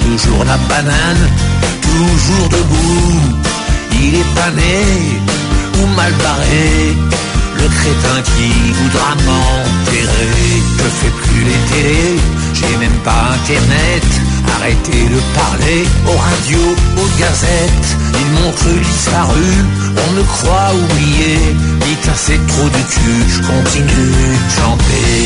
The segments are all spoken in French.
toujours la banane, toujours debout. Il est pané ou mal barré, le crétin qui voudra m'enterrer. Je fais plus les télés, j'ai même pas internet. Arrêtez de parler aux radios, aux gazettes. Ils m'ont cru disparu, on me croit oublié. Dites c'est trop du cul, je continue de chanter.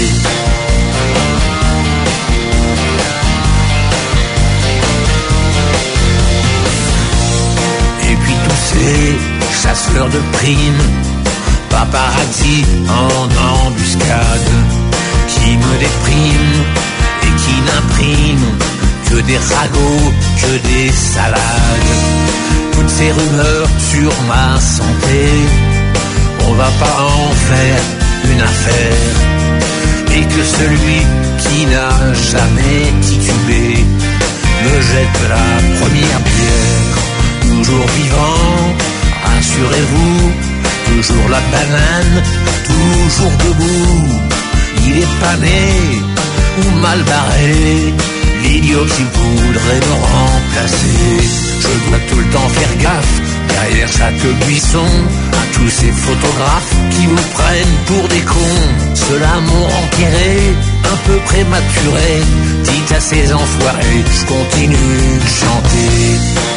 Et puis tous ces chasseurs de primes, paparazzi en embuscade, qui me dépriment et qui n'impriment que des ragots, que des salades. Toutes ces rumeurs sur ma santé, on va pas en faire une affaire. Et que celui qui n'a jamais titubé me jette la première bière. Toujours vivant, rassurez-vous, toujours la banane, toujours debout. Il est pané ou mal barré, l'idiot qui voudrait me remplacer. Je dois tout le temps faire gaffe, derrière chaque buisson, à tous ces photographes qui vous prennent pour des cons. Ceux-là m'ont enterré, un peu prématuré. Dites à ces enfoirés, je continue de chanter.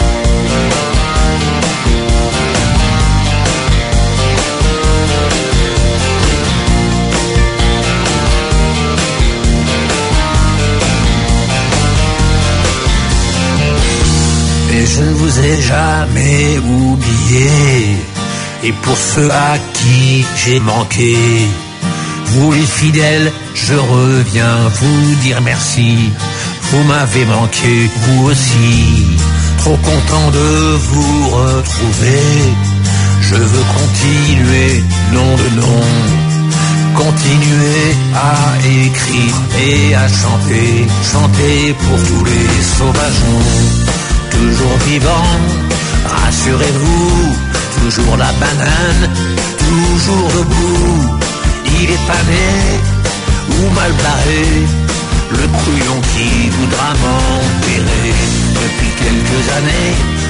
Et je ne vous ai jamais oublié. Et pour ceux à qui j'ai manqué, vous les fidèles, je reviens vous dire merci. Vous m'avez manqué, vous aussi. Trop content de vous retrouver. Je veux continuer, nom de nom. Continuer à écrire et à chanter. Chanter pour tous les sauvageons. Toujours vivant, rassurez-vous, toujours la banane, toujours debout. Il est pané ou mal barré, le couillon qui voudra m'enterrer. Depuis quelques années,